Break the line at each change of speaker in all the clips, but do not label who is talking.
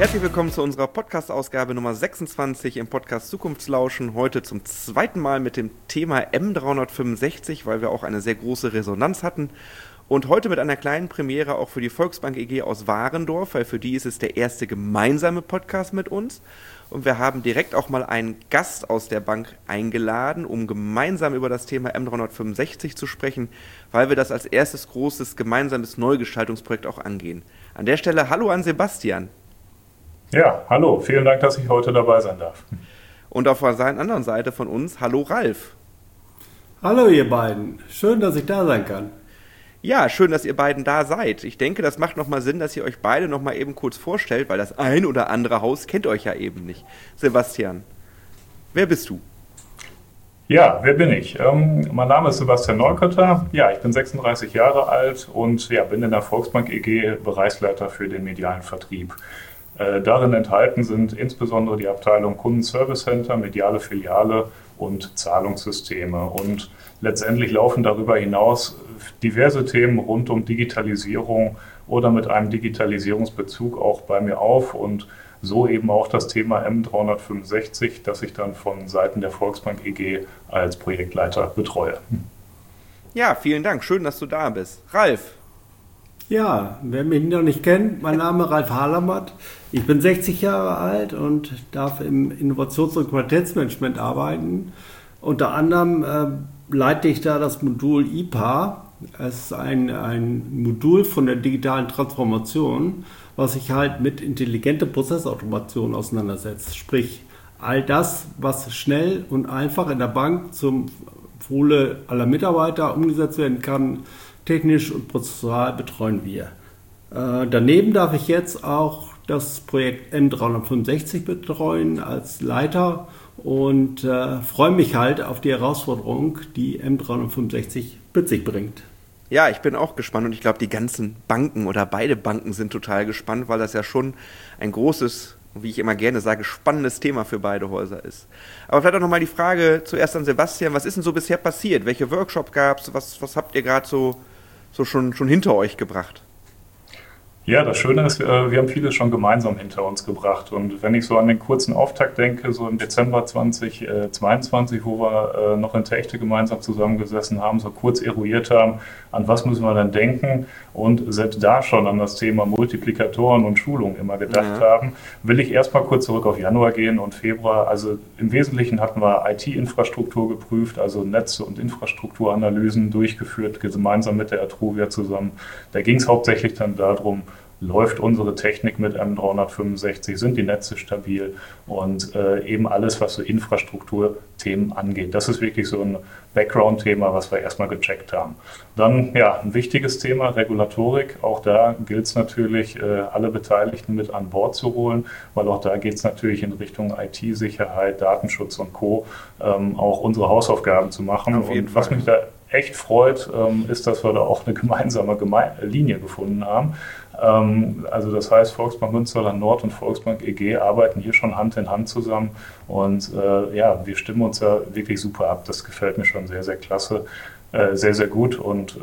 Herzlich willkommen zu unserer Podcast-Ausgabe Nummer 26 im Podcast Zukunftslauschen. Heute zum zweiten Mal mit dem Thema M365, weil wir auch eine sehr große Resonanz hatten. Und heute mit einer kleinen Premiere auch für die Volksbank EG aus Warendorf, weil für die ist es der erste gemeinsame Podcast mit uns. Und wir haben direkt auch mal einen Gast aus der Bank eingeladen, um gemeinsam über das Thema M365 zu sprechen, weil wir das als erstes großes gemeinsames Neugestaltungsprojekt auch angehen. An der Stelle hallo an Sebastian.
Ja, hallo, vielen Dank, dass ich heute dabei sein darf.
Und auf der anderen Seite von uns, hallo Ralf.
Hallo ihr beiden, schön, dass ich da sein kann.
Ja, schön, dass ihr beiden da seid. Ich denke, das macht nochmal Sinn, dass ihr euch beide nochmal eben kurz vorstellt, weil das ein oder andere Haus kennt euch ja eben nicht. Sebastian, wer bist du?
Ja, wer bin ich? Mein Name ist Sebastian Neukötter. Ja, ich bin 36 Jahre alt und ja, bin in der Volksbank EG Bereichsleiter für den medialen Vertrieb. Darin enthalten sind insbesondere die Abteilung Kundenservice Center, mediale Filiale und Zahlungssysteme. Und letztendlich laufen darüber hinaus diverse Themen rund um Digitalisierung oder mit einem Digitalisierungsbezug auch bei mir auf. Und so eben auch das Thema M365, das ich dann von Seiten der Volksbank EG als Projektleiter betreue.
Ja, vielen Dank. Schön, dass du da bist. Ralf.
Ja, wer mich noch nicht kennt, mein Name ist Ralf Halamert. Ich bin 60 Jahre alt und darf im Innovations- und Qualitätsmanagement arbeiten. Unter anderem leite ich da das Modul IPA. Es ist ein Modul von der digitalen Transformation, was sich halt mit intelligenter Prozessautomation auseinandersetzt. Sprich, all das, was schnell und einfach in der Bank zum Wohle aller Mitarbeiter umgesetzt werden kann, technisch und prozessual betreuen wir. Daneben darf ich jetzt auch das Projekt M365 betreuen als Leiter und freue mich halt auf die Herausforderung, die M365 mit sich bringt.
Ja, ich bin auch gespannt und ich glaube, die ganzen Banken oder beide Banken sind total gespannt, weil das ja schon ein großes, wie ich immer gerne sage, spannendes Thema für beide Häuser ist. Aber vielleicht auch nochmal die Frage zuerst an Sebastian, was ist denn so bisher passiert? Welche Workshops gab es? Was habt ihr gerade so schon hinter euch gebracht?
Ja, das Schöne ist, wir haben vieles schon gemeinsam hinter uns gebracht. Und wenn ich so an den kurzen Auftakt denke, so im Dezember 2022, wo wir noch in Techte gemeinsam zusammengesessen haben, so kurz eruiert haben, an was müssen wir dann denken und selbst da schon an das Thema Multiplikatoren und Schulung immer gedacht haben, will ich erstmal kurz zurück auf Januar gehen und Februar. Also im Wesentlichen hatten wir IT-Infrastruktur geprüft, also Netze- und Infrastrukturanalysen durchgeführt, gemeinsam mit der Atruvia zusammen. Da ging es hauptsächlich dann darum, läuft unsere Technik mit M365, sind die Netze stabil und eben alles, was so Infrastrukturthemen angeht. Das ist wirklich so ein Background-Thema, was wir erstmal gecheckt haben. Dann, ja, ein wichtiges Thema, Regulatorik. Auch da gilt es natürlich, alle Beteiligten mit an Bord zu holen, weil auch da geht es natürlich in Richtung IT-Sicherheit, Datenschutz und Co. Auch unsere Hausaufgaben zu machen. Und was mich da echt freut, ist, dass wir da auch eine gemeinsame Linie gefunden haben. Also das heißt, Volksbank Münsterland Nord und Volksbank EG arbeiten hier schon Hand in Hand zusammen und ja, wir stimmen uns ja wirklich super ab. Das gefällt mir schon sehr, sehr klasse, sehr, sehr gut und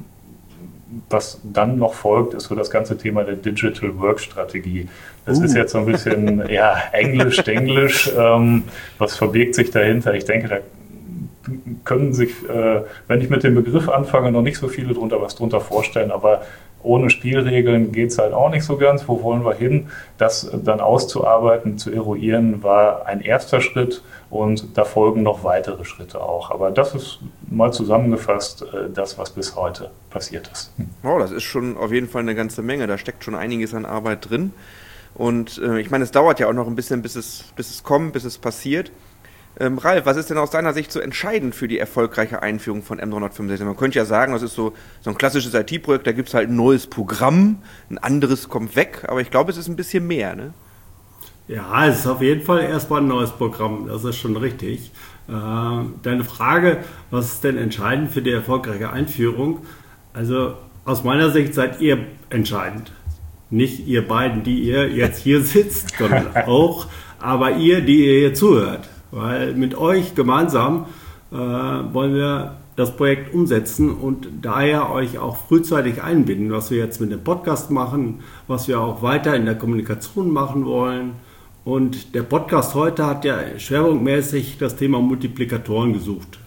was dann noch folgt, ist so das ganze Thema der Digital Work Strategie. Das ist jetzt so ein bisschen ja, Englisch, was verbirgt sich dahinter? Ich denke, da können sich, wenn ich mit dem Begriff anfange, noch nicht so viele was drunter vorstellen, aber ohne Spielregeln geht es halt auch nicht so ganz. Wo wollen wir hin? Das dann auszuarbeiten, zu eruieren, war ein erster Schritt und da folgen noch weitere Schritte auch. Aber das ist mal zusammengefasst das, was bis heute passiert ist.
Wow, das ist schon auf jeden Fall eine ganze Menge. Da steckt schon einiges an Arbeit drin. Und ich meine, es dauert ja auch noch ein bisschen, bis es kommt, bis es passiert. Ralf, was ist denn aus deiner Sicht so entscheidend für die erfolgreiche Einführung von M365? Man könnte ja sagen, das ist so ein klassisches IT-Projekt, da gibt es halt ein neues Programm, ein anderes kommt weg, aber ich glaube, es ist ein bisschen mehr, ne?
Ja, es ist auf jeden Fall erstmal ein neues Programm, das ist schon richtig. Deine Frage, was ist denn entscheidend für die erfolgreiche Einführung? Also aus meiner Sicht seid ihr entscheidend. Nicht ihr beiden, die ihr jetzt hier sitzt, sondern auch, aber ihr, die ihr hier zuhört. Weil mit euch gemeinsam wollen wir das Projekt umsetzen und daher euch auch frühzeitig einbinden, was wir jetzt mit dem Podcast machen, was wir auch weiter in der Kommunikation machen wollen. Und der Podcast heute hat ja schwerpunktmäßig das Thema Multiplikatoren gesucht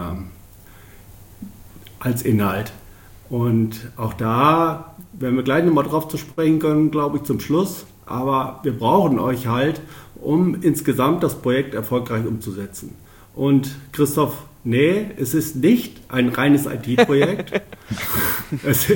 als Inhalt. Und auch da werden wir gleich nochmal drauf zu sprechen können, glaube ich, zum Schluss. Aber wir brauchen euch halt, um insgesamt das Projekt erfolgreich umzusetzen. Und Christoph, nee, es ist nicht ein reines IT-Projekt. Es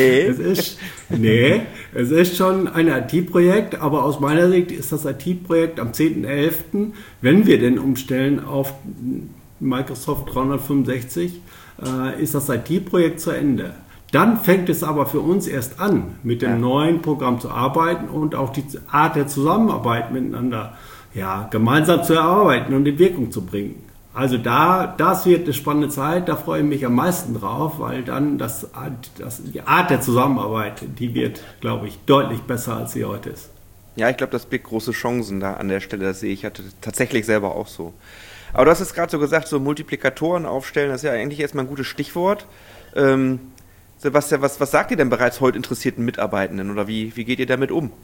ist schon ein IT-Projekt, aber aus meiner Sicht ist das IT-Projekt am 10.11., wenn wir denn umstellen auf Microsoft 365, ist das IT-Projekt zu Ende. Dann fängt es aber für uns erst an, mit dem neuen Programm zu arbeiten und auch die Art der Zusammenarbeit miteinander gemeinsam zu erarbeiten und in Wirkung zu bringen. Also das wird eine spannende Zeit, da freue ich mich am meisten drauf, weil dann die Art der Zusammenarbeit, die wird, glaube ich, deutlich besser, als sie heute ist.
Ja, ich glaube, das birgt große Chancen da an der Stelle, das sehe ich tatsächlich selber auch so. Aber du hast es gerade so gesagt, so Multiplikatoren aufstellen, das ist ja eigentlich erstmal ein gutes Stichwort. Sebastian, was sagt ihr denn bereits heute interessierten Mitarbeitenden oder wie geht ihr damit um?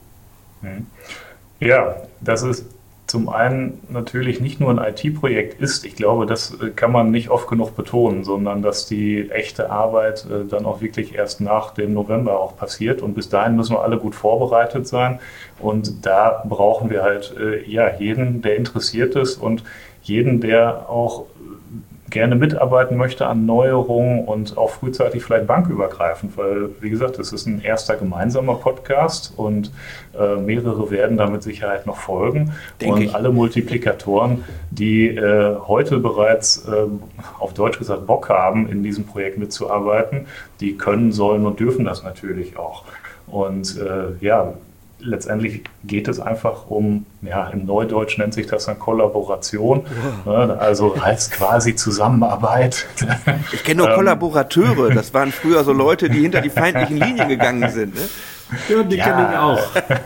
Ja, das ist zum einen natürlich nicht nur ein IT-Projekt ist, ich glaube, das kann man nicht oft genug betonen, sondern dass die echte Arbeit dann auch wirklich erst nach dem November auch passiert und bis dahin müssen wir alle gut vorbereitet sein und da brauchen wir halt jeden, der interessiert ist und jeden, der auch gerne mitarbeiten möchte an Neuerungen und auch frühzeitig vielleicht bankübergreifend, weil, wie gesagt, es ist ein erster gemeinsamer Podcast und mehrere werden da mit Sicherheit noch folgen. Alle Multiplikatoren, die heute bereits auf Deutsch gesagt Bock haben, in diesem Projekt mitzuarbeiten, die können, sollen und dürfen das natürlich auch. Und letztendlich geht es einfach um, im Neudeutsch nennt sich das dann Kollaboration, also heißt quasi Zusammenarbeit.
Ich kenne nur Kollaborateure, das waren früher so Leute, die hinter die feindlichen Linien gegangen sind. Ne?
Ja, die kenne ich auch.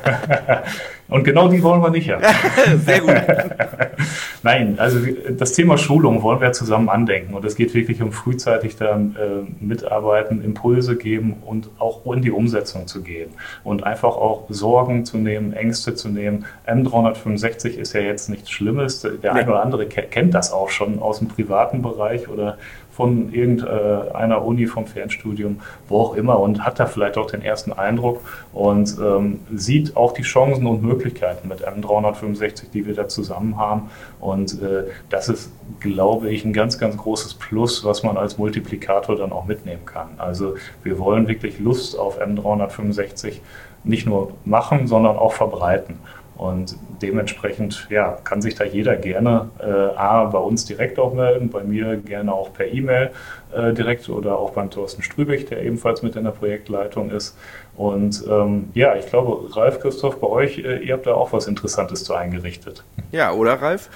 Und genau die wollen wir nicht haben.
Sehr gut.
Nein, also das Thema Schulung wollen wir zusammen andenken. Und es geht wirklich um frühzeitig dann mitarbeiten, Impulse geben und auch in die Umsetzung zu gehen. Und einfach auch Sorgen zu nehmen, Ängste zu nehmen. M365 ist ja jetzt nichts Schlimmes. Der eine oder andere kennt das auch schon aus dem privaten Bereich oder von irgendeiner Uni, vom Fernstudium, wo auch immer und hat da vielleicht auch den ersten Eindruck und sieht auch die Chancen und Möglichkeiten mit M365, die wir da zusammen haben und das ist, glaube ich, ein ganz, ganz großes Plus, was man als Multiplikator dann auch mitnehmen kann. Also wir wollen wirklich Lust auf M365 nicht nur machen, sondern auch verbreiten. Und dementsprechend kann sich da jeder gerne bei uns direkt auch melden, bei mir gerne auch per E-Mail direkt oder auch beim Thorsten Strübig, der ebenfalls mit in der Projektleitung ist. Und ich glaube, Ralf, Christoph, bei euch, ihr habt da auch was Interessantes zu eingerichtet.
Ja, oder Ralf?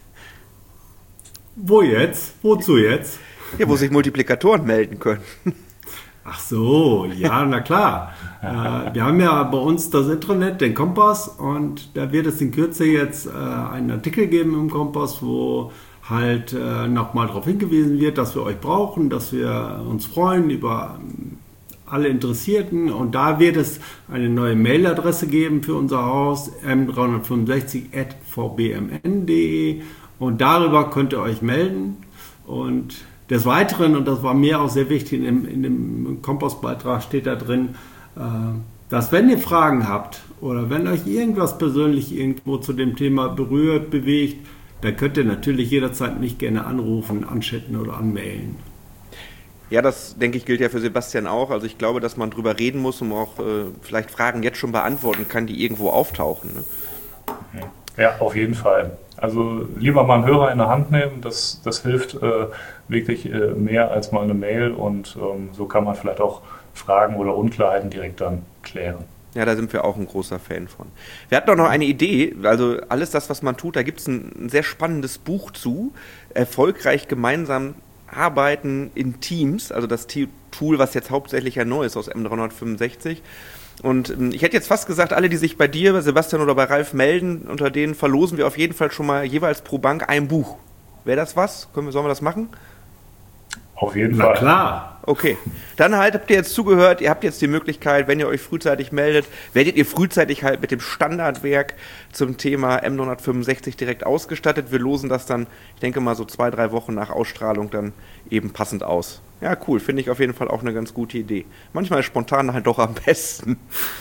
Wo jetzt? Wozu jetzt?
Ja, wo sich Multiplikatoren melden können.
Ach so, ja, na klar. Wir haben ja bei uns das Intranet, den Kompass, und da wird es in Kürze jetzt einen Artikel geben im Kompass, wo halt nochmal darauf hingewiesen wird, dass wir euch brauchen, dass wir uns freuen über alle Interessierten, und da wird es eine neue Mailadresse geben für unser Haus, m365@vbmn.de, und darüber könnt ihr euch melden. Und des Weiteren, und das war mir auch sehr wichtig, in dem Kompassbeitrag steht da drin, dass wenn ihr Fragen habt oder wenn euch irgendwas persönlich irgendwo zu dem Thema berührt, bewegt, dann könnt ihr natürlich jederzeit mich gerne anrufen, anchatten oder anmailen.
Ja, das, denke ich, gilt ja für Sebastian auch. Also ich glaube, dass man drüber reden muss und auch vielleicht Fragen jetzt schon beantworten kann, die irgendwo auftauchen. Ne?
Ja, auf jeden Fall. Also lieber mal einen Hörer in der Hand nehmen, das hilft wirklich mehr als mal eine Mail, und so kann man vielleicht auch Fragen oder Unklarheiten direkt dann klären.
Ja, da sind wir auch ein großer Fan von. Wir hatten auch noch eine Idee, also alles das, was man tut, da gibt es ein sehr spannendes Buch zu, erfolgreich gemeinsam arbeiten in Teams, also das Tool, was jetzt hauptsächlich ja neu ist aus M365. Und ich hätte jetzt fast gesagt, alle, die sich bei dir, bei Sebastian oder bei Ralf melden, unter denen verlosen wir auf jeden Fall schon mal jeweils pro Bank ein Buch. Wäre das was? Sollen wir das machen?
Auf jeden Fall.
Na klar.
Okay, dann halt habt ihr jetzt zugehört, ihr habt jetzt die Möglichkeit, wenn ihr euch frühzeitig meldet, werdet ihr frühzeitig halt mit dem Standardwerk zum Thema M365 direkt ausgestattet. Wir losen das dann, ich denke mal so 2-3 Wochen nach Ausstrahlung dann eben passend aus. Ja, cool, finde ich auf jeden Fall auch eine ganz gute Idee. Manchmal ist spontan halt doch am besten.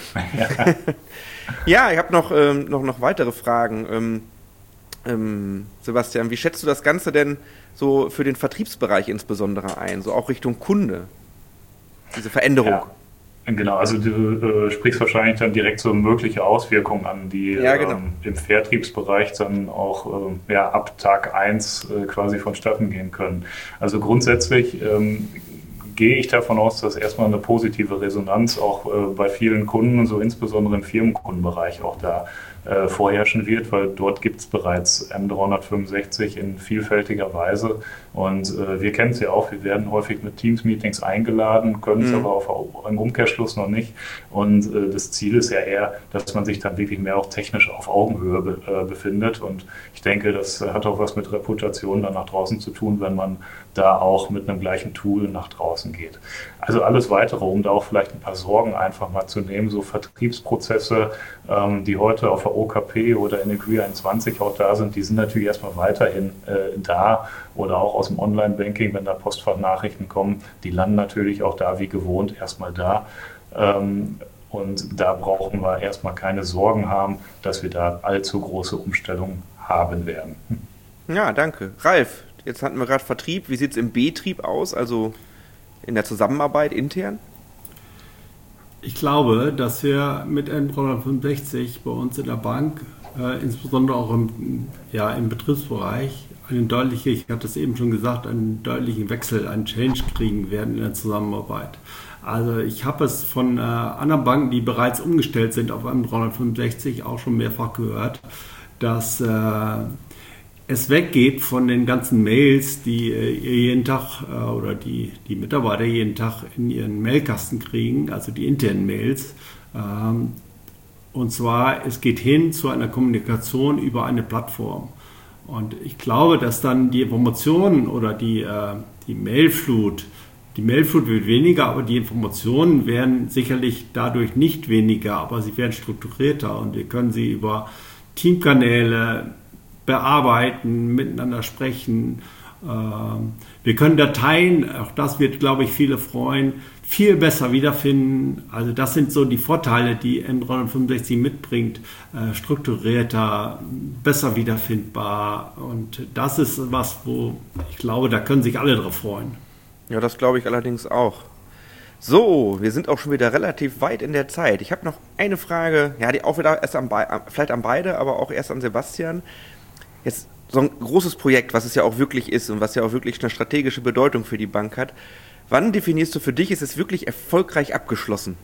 Ja, ich habe noch weitere Fragen. Sebastian, wie schätzt du das Ganze denn so für den Vertriebsbereich insbesondere ein, so auch Richtung Kunde, diese Veränderung?
Ja, genau, also du sprichst wahrscheinlich dann direkt so mögliche Auswirkungen an, die
genau.
Im Vertriebsbereich dann auch ab Tag 1 quasi vonstatten gehen können. Also grundsätzlich gehe ich davon aus, dass erstmal eine positive Resonanz auch bei vielen Kunden, so insbesondere im Firmenkundenbereich auch da vorherrschen wird, weil dort gibt es bereits M365 in vielfältiger Weise und wir kennen es ja auch, wir werden häufig mit Teams-Meetings eingeladen, können es aber im Umkehrschluss noch nicht und das Ziel ist ja eher, dass man sich dann wirklich mehr auch technisch auf Augenhöhe befindet und ich denke, das hat auch was mit Reputation dann nach draußen zu tun, wenn man da auch mit einem gleichen Tool nach draußen geht. Also alles Weitere, um da auch vielleicht ein paar Sorgen einfach mal zu nehmen, so Vertriebsprozesse, die heute auf der OKP oder in der Q21 auch da sind, die sind natürlich erstmal weiterhin da oder auch aus dem Online-Banking, wenn da Postfachnachrichten kommen, die landen natürlich auch da wie gewohnt erstmal da. Und da brauchen wir erstmal keine Sorgen haben, dass wir da allzu große Umstellungen haben werden.
Ja, danke. Ralf, jetzt hatten wir gerade Vertrieb. Wie sieht es im Betrieb aus, also in der Zusammenarbeit intern?
Ich glaube, dass wir mit M365 bei uns in der Bank, insbesondere auch im Betriebsbereich, ich hatte es eben schon gesagt, einen deutlichen Wechsel, einen Change kriegen werden in der Zusammenarbeit. Also ich habe es von anderen Banken, die bereits umgestellt sind auf M365, auch schon mehrfach gehört, dass es weggeht von den ganzen Mails, die ihr jeden Tag oder die Mitarbeiter jeden Tag in ihren Mailkasten kriegen, also die internen Mails. Und zwar, es geht hin zu einer Kommunikation über eine Plattform. Und ich glaube, dass dann die Informationen oder die Mailflut wird weniger, aber die Informationen werden sicherlich dadurch nicht weniger, aber sie werden strukturierter und wir können sie über Teamkanäle bearbeiten, miteinander sprechen. Wir können Dateien, auch das wird, glaube ich, viele freuen, viel besser wiederfinden. Also das sind so die Vorteile, die M365 mitbringt. Strukturierter, besser wiederfindbar. Und das ist was, wo ich glaube, da können sich alle drauf freuen.
Ja, das glaube ich allerdings auch. So, wir sind auch schon wieder relativ weit in der Zeit. Ich habe noch eine Frage, ja, die auch wieder erst vielleicht an beide, aber auch erst an Sebastian. Jetzt so ein großes Projekt, was es ja auch wirklich ist und was ja auch wirklich eine strategische Bedeutung für die Bank hat. Wann definierst du für dich, ist es wirklich erfolgreich abgeschlossen?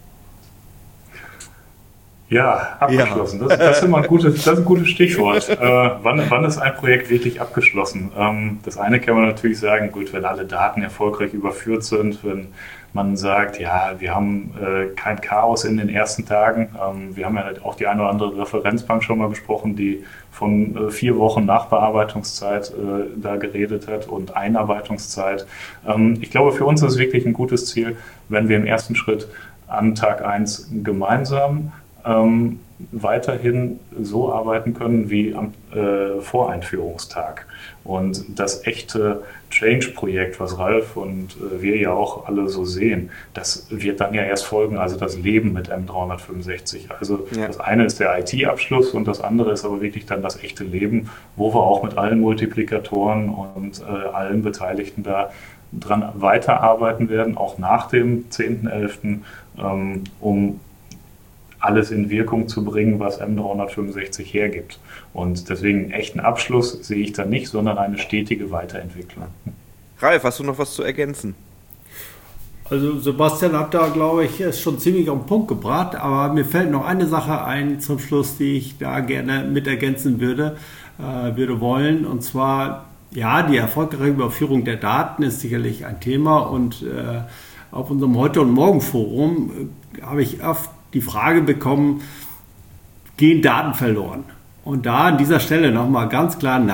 Ja, abgeschlossen. Ja. Das ist immer ein gutes Stichwort. Wann ist ein Projekt wirklich abgeschlossen? Das eine kann man natürlich sagen, gut, wenn alle Daten erfolgreich überführt sind, wenn man sagt, ja, wir haben kein Chaos in den ersten Tagen. Wir haben ja auch die eine oder andere Referenzbank schon mal besprochen, die von 4 Wochen Nachbearbeitungszeit da geredet hat und Einarbeitungszeit. Ich glaube, für uns ist es wirklich ein gutes Ziel, wenn wir im ersten Schritt an Tag 1 gemeinsam weiterhin so arbeiten können wie am Voreinführungstag. Und das echte Change-Projekt, was Ralf und wir ja auch alle so sehen, das wird dann ja erst folgen, also das Leben mit M365. Also ja. Das eine ist der IT-Abschluss und das andere ist aber wirklich dann das echte Leben, wo wir auch mit allen Multiplikatoren und allen Beteiligten da dran weiterarbeiten werden, auch nach dem 10.11., um alles in Wirkung zu bringen, was M365 hergibt. Und deswegen einen echten Abschluss sehe ich da nicht, sondern eine stetige Weiterentwicklung.
Ralf, hast du noch was zu ergänzen?
Also Sebastian hat da, glaube ich, es schon ziemlich auf den Punkt gebracht, aber mir fällt noch eine Sache ein zum Schluss, die ich da gerne mit ergänzen würde wollen. Und zwar, ja, die erfolgreiche Überführung der Daten ist sicherlich ein Thema und auf unserem Heute- und Morgen-Forum habe ich oft die Frage bekommen, gehen Daten verloren? Und da an dieser Stelle nochmal ganz klar, nein.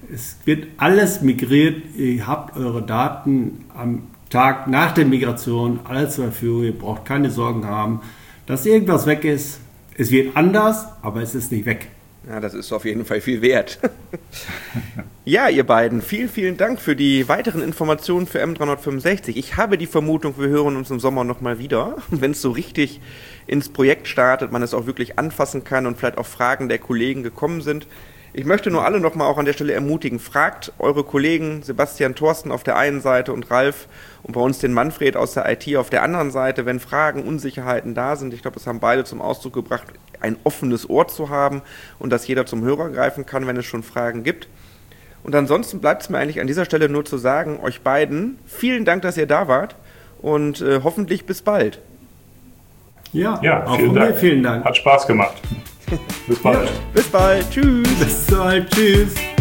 Es wird alles migriert. Ihr habt eure Daten am Tag nach der Migration alles zur Verfügung. Ihr braucht keine Sorgen haben, dass irgendwas weg ist. Es wird anders, aber es ist nicht weg.
Ja, das ist auf jeden Fall viel wert. Ja, ihr beiden, vielen, vielen Dank für die weiteren Informationen für M365. Ich habe die Vermutung, wir hören uns im Sommer nochmal wieder, wenn es so richtig ins Projekt startet, man es auch wirklich anfassen kann und vielleicht auch Fragen der Kollegen gekommen sind. Ich möchte nur alle nochmal auch an der Stelle ermutigen, fragt eure Kollegen Sebastian, Thorsten auf der einen Seite und Ralf und bei uns den Manfred aus der IT auf der anderen Seite, wenn Fragen, Unsicherheiten da sind. Ich glaube, das haben beide zum Ausdruck gebracht, ein offenes Ohr zu haben und dass jeder zum Hörer greifen kann, wenn es schon Fragen gibt. Und ansonsten bleibt es mir eigentlich an dieser Stelle nur zu sagen, euch beiden, vielen Dank, dass ihr da wart und hoffentlich bis bald.
Ja, auch von mir vielen Dank.
Hat Spaß gemacht. Bis bald.
Ja, bis bald. Tschüss.
Bis bald. Tschüss.